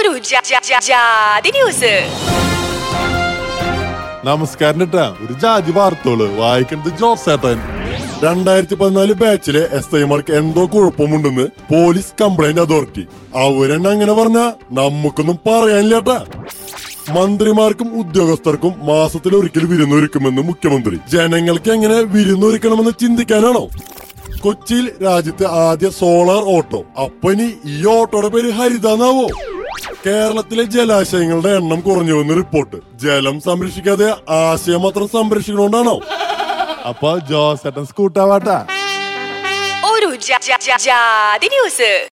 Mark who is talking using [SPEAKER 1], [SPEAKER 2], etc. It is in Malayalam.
[SPEAKER 1] ജാതി ന്യൂസ്.
[SPEAKER 2] നമസ്കാരം കേട്ടാ. ഒരു ജാതി വാർത്തകള് വായിക്കുന്നത് ജോസേട്ടൻ. 2014 ബാച്ചിലെ SIമാർക്ക് എന്തോ കുഴപ്പമുണ്ടെന്ന് പോലീസ് കംപ്ലൈന്റ് അതോറിറ്റി. അവരെന്നെ അങ്ങനെ പറഞ്ഞ നമുക്കൊന്നും പറയാനില്ലേട്ടാ. മന്ത്രിമാർക്കും ഉദ്യോഗസ്ഥർക്കും മാസത്തിലൊരിക്കൽ വിരുന്നൊരുക്കുമെന്ന് മുഖ്യമന്ത്രി. ജനങ്ങൾക്ക് എങ്ങനെ വിരുന്നൊരുക്കണമെന്ന് ചിന്തിക്കാനാണോ? കൊച്ചിയിൽ രാജ്യത്തെ ആദ്യ സോളാർ ഓട്ടോ. അപ്പനി ഈ ഓട്ടോയുടെ പേര് ഹരിതാന്നാവോ? കേരളത്തിലെ ജലാശയങ്ങളുടെ എണ്ണം കുറഞ്ഞുവെന്ന് റിപ്പോർട്ട്. ജലം സംരക്ഷിക്കാതെ ആശയം മാത്രം സംരക്ഷിക്കണോണ്ടാണോ? അപ്പൊ ജോസേട്ടൻ സ്കൂട്ടാവാട്ടാ.
[SPEAKER 1] ഒരു ജാതി ന്യൂസ്.